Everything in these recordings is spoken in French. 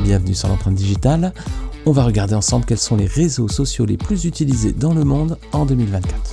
bienvenue sur l'empreinte digitale. On va regarder ensemble quels sont les réseaux sociaux les plus utilisés dans le monde en 2024.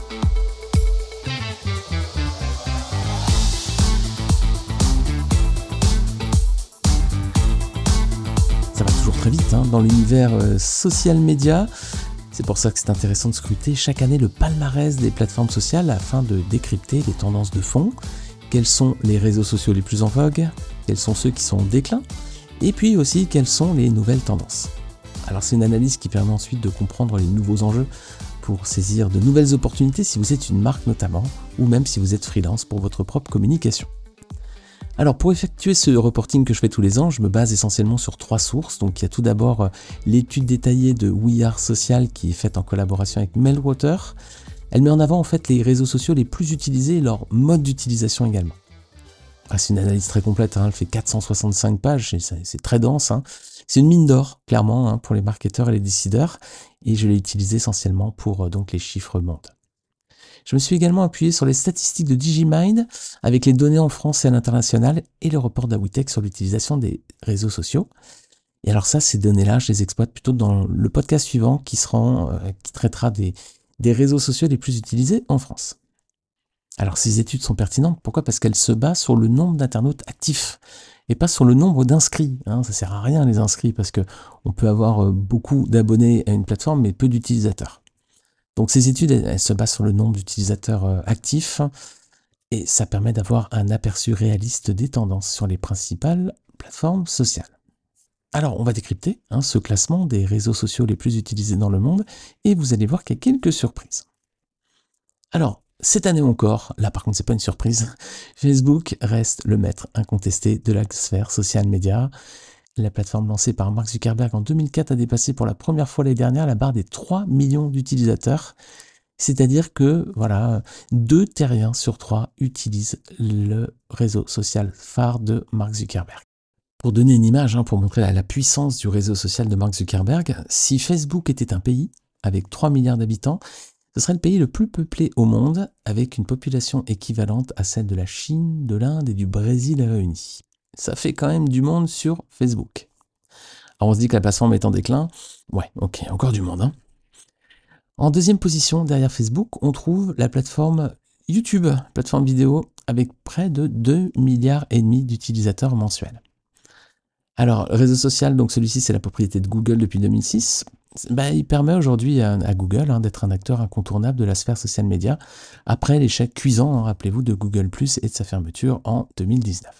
Ça va toujours très vite dans l'univers social media. C'est pour ça que c'est intéressant de scruter chaque année le palmarès des plateformes sociales afin de décrypter les tendances de fond. Quels sont les réseaux sociaux les plus en vogue? Quels sont ceux qui sont en déclin? Et puis aussi, quelles sont les nouvelles tendances? Alors c'est une analyse qui permet ensuite de comprendre les nouveaux enjeux pour saisir de nouvelles opportunités si vous êtes une marque notamment, ou même si vous êtes freelance pour votre propre communication. Alors pour effectuer ce reporting que je fais tous les ans, je me base essentiellement sur 3 sources. Donc il y a tout d'abord l'étude détaillée de We Are Social qui est faite en collaboration avec Meltwater. Elle met en avant en fait les réseaux sociaux les plus utilisés et leur mode d'utilisation également. C'est une analyse très complète, elle fait 465 pages, c'est très dense. C'est une mine d'or, clairement, pour les marketeurs et les décideurs, et je l'ai utilisé essentiellement pour donc les chiffres monde. Je me suis également appuyé sur les statistiques de Digimind, avec les données en France et à l'international, et le report d'Awitech sur l'utilisation des réseaux sociaux. Et alors ça, ces données-là, je les exploite plutôt dans le podcast suivant, qui traitera des réseaux sociaux les plus utilisés en France. Alors ces études sont pertinentes, pourquoi? Parce qu'elles se basent sur le nombre d'internautes actifs et pas sur le nombre d'inscrits. Ça sert à rien les inscrits parce que on peut avoir beaucoup d'abonnés à une plateforme mais peu d'utilisateurs. Donc ces études elles se basent sur le nombre d'utilisateurs actifs et ça permet d'avoir un aperçu réaliste des tendances sur les principales plateformes sociales. Alors on va décrypter ce classement des réseaux sociaux les plus utilisés dans le monde et vous allez voir qu'il y a quelques surprises. Alors, cette année encore, là par contre c'est pas une surprise, Facebook reste le maître incontesté de la sphère social media. La plateforme lancée par Mark Zuckerberg en 2004 a dépassé pour la première fois l'année dernière la barre des 3 millions d'utilisateurs. C'est-à-dire que 2 terriens sur 3 utilisent le réseau social phare de Mark Zuckerberg. Pour donner une image, pour montrer la puissance du réseau social de Mark Zuckerberg, si Facebook était un pays avec 3 milliards d'habitants, ce serait le pays le plus peuplé au monde, avec une population équivalente à celle de la Chine, de l'Inde et du Brésil réunis. Ça fait quand même du monde sur Facebook. Alors on se dit que la plateforme est en déclin. Ouais, ok, encore du monde. En deuxième position, derrière Facebook, on trouve la plateforme YouTube, plateforme vidéo, avec près de 2,5 milliards d'utilisateurs mensuels. Alors, le réseau social, donc celui-ci, c'est la propriété de Google depuis 2006. Il permet aujourd'hui à Google d'être un acteur incontournable de la sphère social media après l'échec cuisant, rappelez-vous, de Google+ et de sa fermeture en 2019.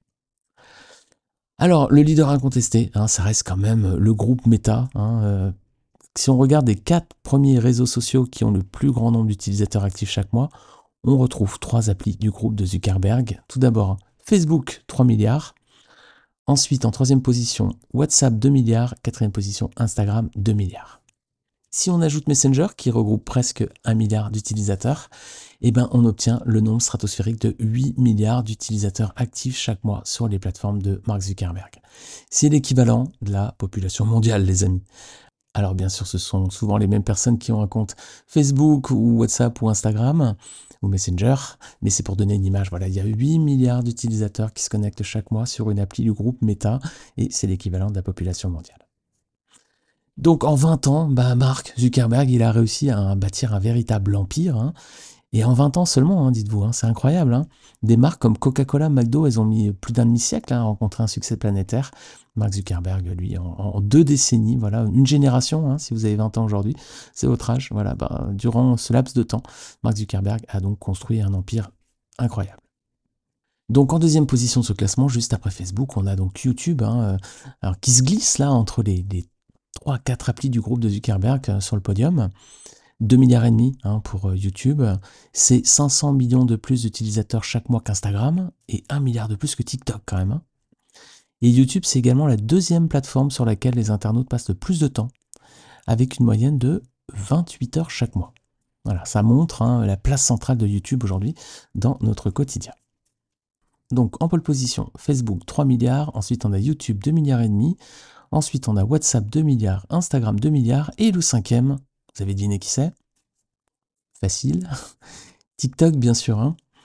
Alors, le leader incontesté, ça reste quand même le groupe Meta. Si on regarde les 4 premiers réseaux sociaux qui ont le plus grand nombre d'utilisateurs actifs chaque mois, on retrouve 3 applis du groupe de Zuckerberg. Tout d'abord, Facebook, 3 milliards. Ensuite, en 3e position, WhatsApp 2 milliards, 4e position, Instagram 2 milliards. Si on ajoute Messenger, qui regroupe presque 1 milliard d'utilisateurs, on obtient le nombre stratosphérique de 8 milliards d'utilisateurs actifs chaque mois sur les plateformes de Mark Zuckerberg. C'est l'équivalent de la population mondiale, les amis. Alors bien sûr, ce sont souvent les mêmes personnes qui ont un compte Facebook ou WhatsApp ou Instagram ou Messenger, mais c'est pour donner une image. Il y a 8 milliards d'utilisateurs qui se connectent chaque mois sur une appli du groupe Meta et c'est l'équivalent de la population mondiale. Donc en 20 ans, Mark Zuckerberg, il a réussi à bâtir un véritable empire. Et en 20 ans seulement, dites-vous, c'est incroyable. Des marques comme Coca-Cola, McDo, elles ont mis plus d'un demi-siècle à rencontrer un succès planétaire. Mark Zuckerberg, lui, en 2 décennies, une génération, si vous avez 20 ans aujourd'hui, c'est votre âge. Durant ce laps de temps, Mark Zuckerberg a donc construit un empire incroyable. Donc en 2e position de ce classement, juste après Facebook, on a donc YouTube, qui se glisse là entre les 3-4 applis du groupe de Zuckerberg sur le podium. 2 milliards et demi pour YouTube, c'est 500 millions de plus d'utilisateurs chaque mois qu'Instagram et 1 milliard de plus que TikTok quand même. Et YouTube, c'est également la 2e plateforme sur laquelle les internautes passent le plus de temps, avec une moyenne de 28 heures chaque mois. Voilà, ça montre la place centrale de YouTube aujourd'hui dans notre quotidien. Donc en pole position, Facebook 3 milliards, ensuite on a YouTube 2 milliards et demi, ensuite on a WhatsApp 2 milliards, Instagram 2 milliards, et le 5e, vous avez deviné qui c'est? Facile. TikTok, bien sûr.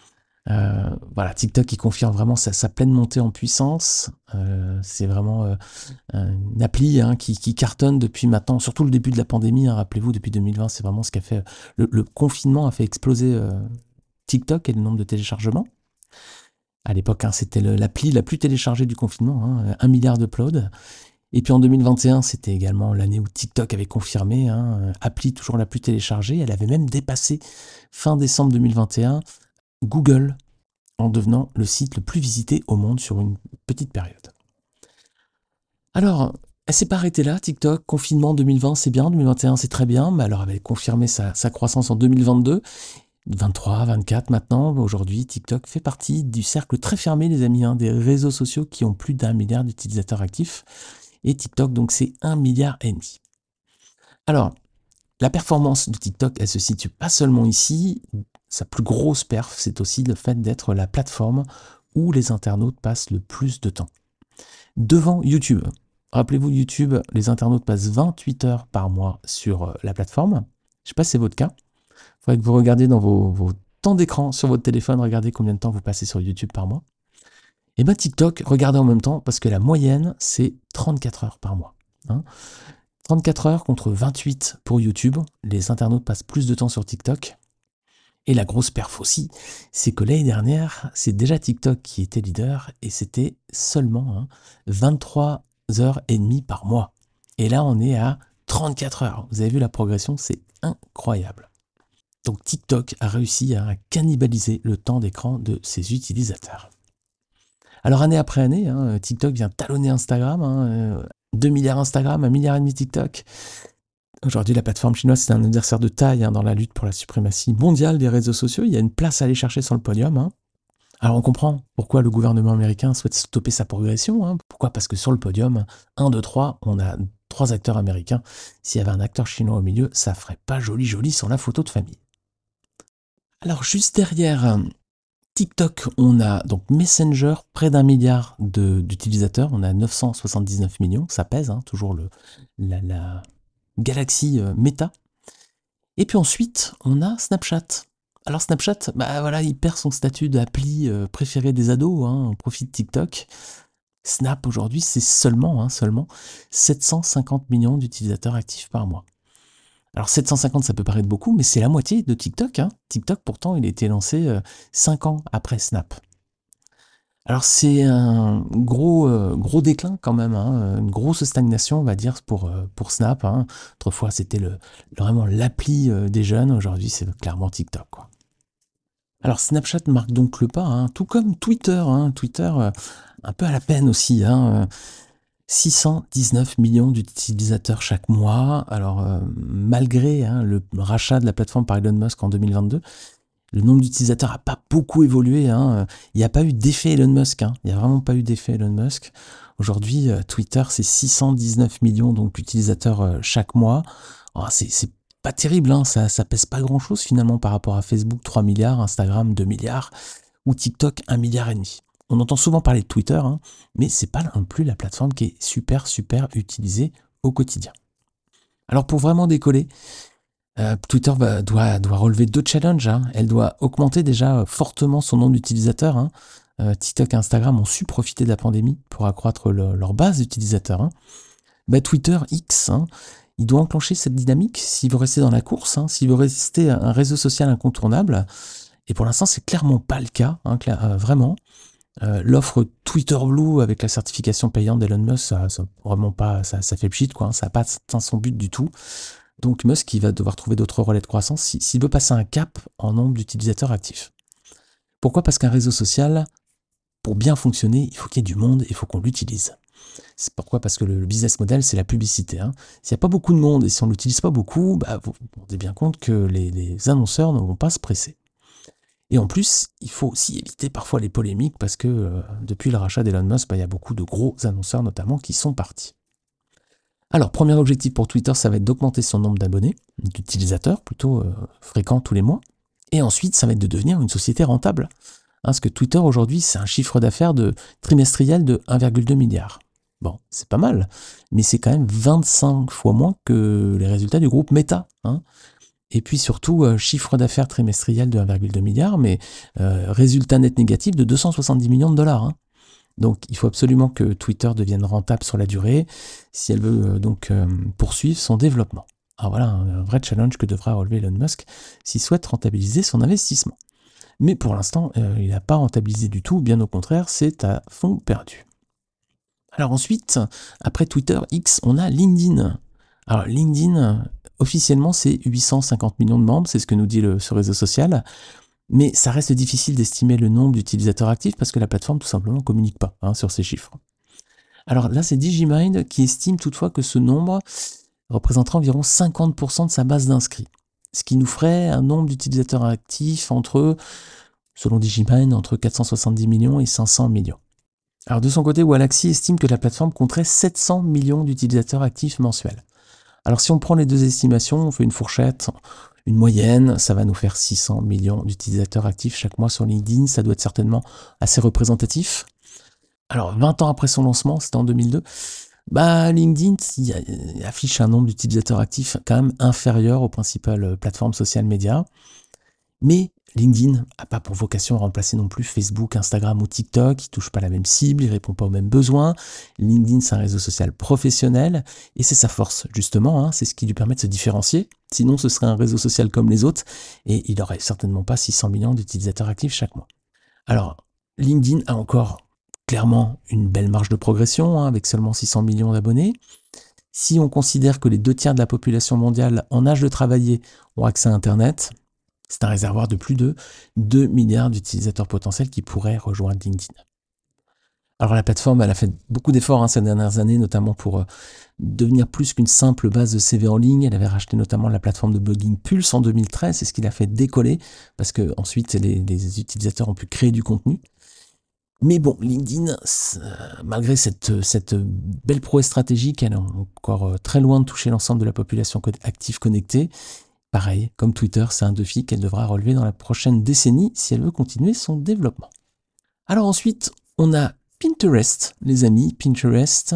Voilà, TikTok qui confirme vraiment sa pleine montée en puissance. C'est vraiment une appli qui cartonne depuis maintenant, surtout le début de la pandémie. Rappelez-vous, depuis 2020, c'est vraiment ce qu'a fait le confinement a fait exploser TikTok et le nombre de téléchargements. À l'époque, c'était l'appli la plus téléchargée du confinement, 1 milliard d'uploads. Et puis en 2021, c'était également l'année où TikTok avait confirmé, appli toujours la plus téléchargée. Elle avait même dépassé, fin décembre 2021, Google, en devenant le site le plus visité au monde sur une petite période. Alors, elle s'est pas arrêtée là, TikTok. Confinement 2020, c'est bien, 2021, c'est très bien, mais alors elle avait confirmé sa croissance en 2022. 23, 24 maintenant, aujourd'hui, TikTok fait partie du cercle très fermé, les amis, des réseaux sociaux qui ont plus d'1 milliard d'utilisateurs actifs. Et TikTok, donc, c'est 1,5 milliard. Alors, la performance de TikTok, elle se situe pas seulement ici. Sa plus grosse perf, c'est aussi le fait d'être la plateforme où les internautes passent le plus de temps. Devant YouTube. Rappelez-vous, YouTube, les internautes passent 28 heures par mois sur la plateforme. Je ne sais pas si c'est votre cas. Il faudrait que vous regardiez dans vos temps d'écran sur votre téléphone, regardez combien de temps vous passez sur YouTube par mois. Et bien TikTok, regardez en même temps, parce que la moyenne, c'est 34 heures par mois. 34 heures contre 28 pour YouTube. Les internautes passent plus de temps sur TikTok. Et la grosse perf aussi, c'est que l'année dernière, c'est déjà TikTok qui était leader, et c'était seulement 23h30 par mois. Et là, on est à 34 heures. Vous avez vu la progression, c'est incroyable. Donc TikTok a réussi à cannibaliser le temps d'écran de ses utilisateurs. Alors année après année, TikTok vient talonner Instagram. 2 milliards Instagram, 1,5 milliard TikTok. Aujourd'hui, la plateforme chinoise, c'est un adversaire de taille dans la lutte pour la suprématie mondiale des réseaux sociaux. Il y a une place à aller chercher sur le podium. Alors on comprend pourquoi le gouvernement américain souhaite stopper sa progression. Pourquoi ? Parce que sur le podium, 1, 2, 3, on a 3 acteurs américains. S'il y avait un acteur chinois au milieu, ça ferait pas joli sur la photo de famille. Alors juste derrière TikTok, on a donc Messenger, près d'1 milliard d'utilisateurs. On a 979 millions, ça pèse, toujours la galaxie Meta. Et puis ensuite, on a Snapchat. Alors Snapchat, il perd son statut d'appli préféré des ados, au profit de TikTok. Snap, aujourd'hui, c'est seulement 750 millions d'utilisateurs actifs par mois. Alors 750, ça peut paraître beaucoup, mais c'est la moitié de TikTok. TikTok, pourtant, il a été lancé 5 ans après Snap. Alors c'est un gros déclin quand même, une grosse stagnation, on va dire, pour Snap. Autrefois, c'était vraiment l'appli des jeunes. Aujourd'hui, c'est clairement TikTok, quoi. Alors Snapchat marque donc le pas, tout comme Twitter. Twitter, un peu à la peine aussi. 619 millions d'utilisateurs chaque mois. Alors, malgré le rachat de la plateforme par Elon Musk en 2022, le nombre d'utilisateurs n'a pas beaucoup évolué. Il n'y a pas eu d'effet Elon Musk. Il n'y a vraiment pas eu d'effet Elon Musk. Aujourd'hui, Twitter, c'est 619 millions d'utilisateurs chaque mois. Alors, c'est pas terrible, ça pèse pas grand-chose finalement par rapport à Facebook, 3 milliards, Instagram, 2 milliards, ou TikTok, 1,5 milliard. On entend souvent parler de Twitter, mais c'est pas non plus la plateforme qui est super utilisée au quotidien. Alors pour vraiment décoller, Twitter doit relever 2 challenges. Elle doit augmenter déjà fortement son nombre d'utilisateurs. TikTok et Instagram ont su profiter de la pandémie pour accroître leur base d'utilisateurs. Twitter X, il doit enclencher cette dynamique s'il veut rester dans la course, s'il veut rester un réseau social incontournable. Et pour l'instant, c'est clairement pas le cas, vraiment. L'offre Twitter Blue avec la certification payante d'Elon Musk, ça fait pchit, quoi. Ça n'a pas atteint son but du tout. Donc Musk, il va devoir trouver d'autres relais de croissance s'il veut passer un cap en nombre d'utilisateurs actifs. Pourquoi ? Parce qu'un réseau social, pour bien fonctionner, il faut qu'il y ait du monde, il faut qu'on l'utilise. C'est pourquoi ? Parce que le business model, c'est la publicité. S'il n'y a pas beaucoup de monde et si on ne l'utilise pas beaucoup, vous vous rendez bien compte que les annonceurs ne vont pas se presser. Et en plus, il faut aussi éviter parfois les polémiques parce que depuis le rachat d'Elon Musk, il y a beaucoup de gros annonceurs notamment qui sont partis. Alors, premier objectif pour Twitter, ça va être d'augmenter son nombre d'abonnés, d'utilisateurs plutôt fréquents tous les mois. Et ensuite, ça va être de devenir une société rentable. Parce que Twitter aujourd'hui, c'est un chiffre d'affaires trimestriel de 1,2 milliard. Bon, c'est pas mal, mais c'est quand même 25 fois moins que les résultats du groupe Meta. Et puis surtout, chiffre d'affaires trimestriel de 1,2 milliard, mais résultat net négatif de 270 millions de dollars. Hein. Donc il faut absolument que Twitter devienne rentable sur la durée si elle veut poursuivre son développement. Alors voilà un vrai challenge que devra relever Elon Musk s'il souhaite rentabiliser son investissement. Mais pour l'instant, il n'a pas rentabilisé du tout, bien au contraire, c'est à fond perdu. Alors ensuite, après Twitter X, on a LinkedIn. Alors LinkedIn, officiellement, c'est 850 millions de membres, c'est ce que nous dit ce réseau social. Mais ça reste difficile d'estimer le nombre d'utilisateurs actifs parce que la plateforme tout simplement ne communique pas sur ces chiffres. Alors là, c'est Digimind qui estime toutefois que ce nombre représentera environ 50% de sa base d'inscrits. Ce qui nous ferait un nombre d'utilisateurs actifs selon Digimind, entre 470 millions et 500 millions. Alors de son côté, Wallaxy estime que la plateforme compterait 700 millions d'utilisateurs actifs mensuels. Alors si on prend les deux estimations, on fait une fourchette, une moyenne, ça va nous faire 600 millions d'utilisateurs actifs chaque mois sur LinkedIn, ça doit être certainement assez représentatif. Alors 20 ans après son lancement, c'était en 2002, LinkedIn affiche un nombre d'utilisateurs actifs quand même inférieur aux principales plateformes social médias. Mais LinkedIn n'a pas pour vocation à remplacer non plus Facebook, Instagram ou TikTok, il ne touche pas la même cible, il ne répond pas aux mêmes besoins. LinkedIn, c'est un réseau social professionnel et c'est sa force, justement, c'est ce qui lui permet de se différencier. Sinon, ce serait un réseau social comme les autres et il n'aurait certainement pas 600 millions d'utilisateurs actifs chaque mois. Alors, LinkedIn a encore clairement une belle marge de progression, avec seulement 600 millions d'abonnés. Si on considère que les 2/3 de la population mondiale en âge de travailler ont accès à Internet, c'est un réservoir de plus de 2 milliards d'utilisateurs potentiels qui pourraient rejoindre LinkedIn. Alors la plateforme, elle a fait beaucoup d'efforts ces dernières années, notamment pour devenir plus qu'une simple base de CV en ligne. Elle avait racheté notamment la plateforme de blogging Pulse en 2013, c'est ce qui l'a fait décoller, parce que ensuite les utilisateurs ont pu créer du contenu. Mais bon, LinkedIn, malgré cette belle prouesse stratégique, elle est encore très loin de toucher l'ensemble de la population active connectée. Pareil, comme Twitter, c'est un défi qu'elle devra relever dans la prochaine décennie si elle veut continuer son développement. Alors ensuite, on a Pinterest, les amis. Pinterest,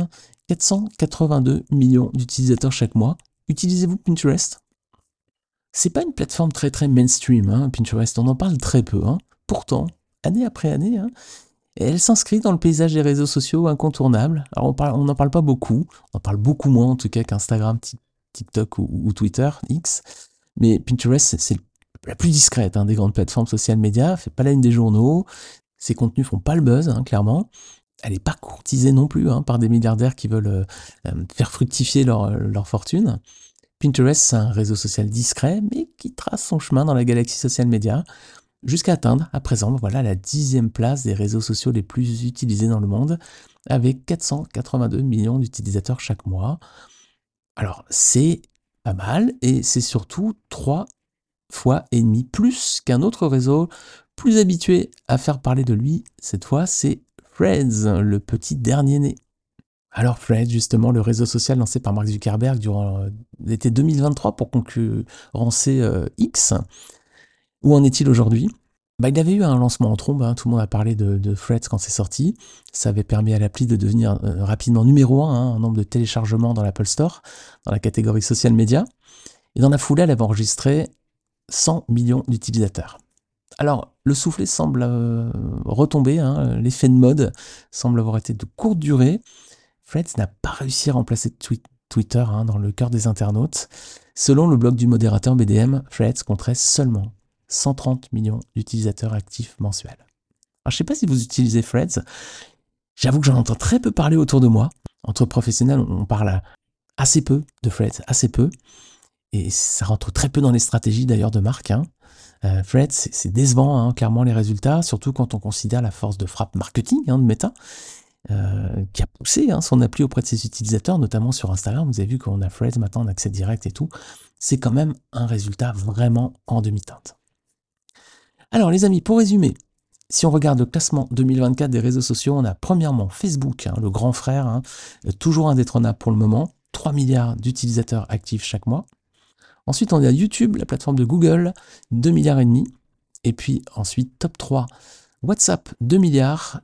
482 millions d'utilisateurs chaque mois. Utilisez-vous Pinterest ? C'est pas une plateforme très très mainstream, Pinterest, on en parle très peu. Pourtant, année après année, elle s'inscrit dans le paysage des réseaux sociaux incontournables. Alors on n'en parle pas beaucoup, on en parle beaucoup moins en tout cas qu'Instagram, TikTok ou Twitter, X. Mais Pinterest, c'est la plus discrète des grandes plateformes social médias, fait pas la une des journaux, ses contenus font pas le buzz, clairement. Elle n'est pas courtisée non plus par des milliardaires qui veulent faire fructifier leur fortune. Pinterest, c'est un réseau social discret, mais qui trace son chemin dans la galaxie social média, jusqu'à atteindre, à présent, la 10e place des réseaux sociaux les plus utilisés dans le monde, avec 482 millions d'utilisateurs chaque mois. Alors, c'est pas mal, et c'est surtout 3 fois et demi plus qu'un autre réseau plus habitué à faire parler de lui. Cette fois, c'est Threads, le petit dernier né. Alors Threads, justement, le réseau social lancé par Mark Zuckerberg durant l'été 2023 pour concurrencer X. Où en est-il aujourd'hui ? Il avait eu un lancement en trombe, tout le monde a parlé de Threads quand c'est sorti. Ça avait permis à l'appli de devenir rapidement numéro 1 en nombre de téléchargements dans l'Apple Store, dans la catégorie social media. Et dans la foulée, elle avait enregistré 100 millions d'utilisateurs. Alors, le soufflet semble retomber, l'effet de mode semble avoir été de courte durée. Threads n'a pas réussi à remplacer Twitter dans le cœur des internautes. Selon le blog du modérateur BDM, Threads compterait seulement 130 millions d'utilisateurs actifs mensuels. Alors, je ne sais pas si vous utilisez Threads. J'avoue que j'en entends très peu parler autour de moi. Entre professionnels, on parle assez peu de Threads, assez peu. Et ça rentre très peu dans les stratégies d'ailleurs de marque. Threads, c'est décevant, clairement, les résultats, surtout quand on considère la force de frappe marketing de Meta, qui a poussé son appli auprès de ses utilisateurs, notamment sur Instagram. Vous avez vu qu'on a Threads maintenant en accès direct et tout. C'est quand même un résultat vraiment en demi-teinte. Alors les amis, pour résumer, si on regarde le classement 2024 des réseaux sociaux, on a premièrement Facebook, le grand frère, toujours indétrônable pour le moment, 3 milliards d'utilisateurs actifs chaque mois. Ensuite, on a YouTube, la plateforme de Google, 2,5 milliards. Et puis ensuite, top 3, WhatsApp, 2 milliards,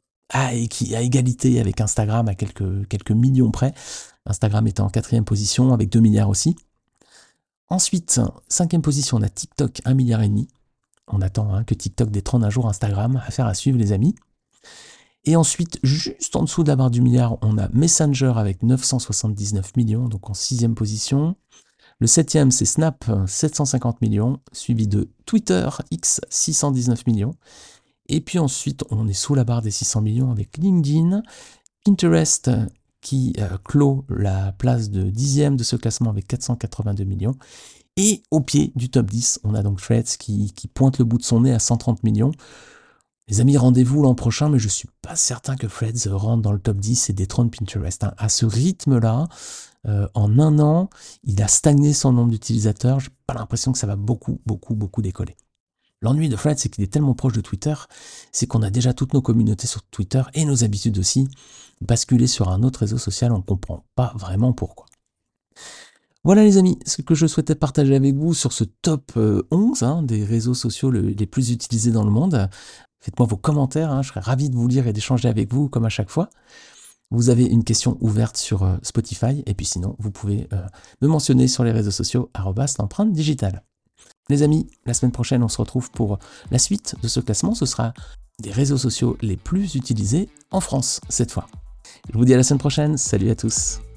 qui à égalité avec Instagram à quelques millions près. Instagram est en 4e position avec 2 milliards aussi. Ensuite, 5e position, on a TikTok, 1,5 milliard. On attend que TikTok détrône un jour Instagram, affaire à suivre les amis. Et ensuite, juste en dessous de la barre du milliard, on a Messenger avec 979 millions, donc en 6e position. Le 7e, c'est Snap, 750 millions, suivi de Twitter, X, 619 millions. Et puis ensuite, on est sous la barre des 600 millions avec LinkedIn, Pinterest qui clôt la place de 10e de ce classement avec 482 millions. Et au pied du top 10, on a donc Threads qui pointe le bout de son nez à 130 millions. Les amis, rendez-vous l'an prochain, mais je ne suis pas certain que Threads rentre dans le top 10 et détrône Pinterest. À ce rythme-là, en un an, il a stagné son nombre d'utilisateurs. Je n'ai pas l'impression que ça va beaucoup décoller. L'ennui de Threads, c'est qu'il est tellement proche de Twitter, c'est qu'on a déjà toutes nos communautés sur Twitter et nos habitudes aussi. Basculer sur un autre réseau social, on ne comprend pas vraiment pourquoi. Voilà les amis, ce que je souhaitais partager avec vous sur ce top 11 des réseaux sociaux les plus utilisés dans le monde. Faites-moi vos commentaires, je serais ravi de vous lire et d'échanger avec vous comme à chaque fois. Vous avez une question ouverte sur Spotify, et puis sinon, vous pouvez me mentionner sur les réseaux sociaux @l'empreinte digitale. Les amis, la semaine prochaine, on se retrouve pour la suite de ce classement. Ce sera des réseaux sociaux les plus utilisés en France, cette fois. Je vous dis à la semaine prochaine. Salut à tous.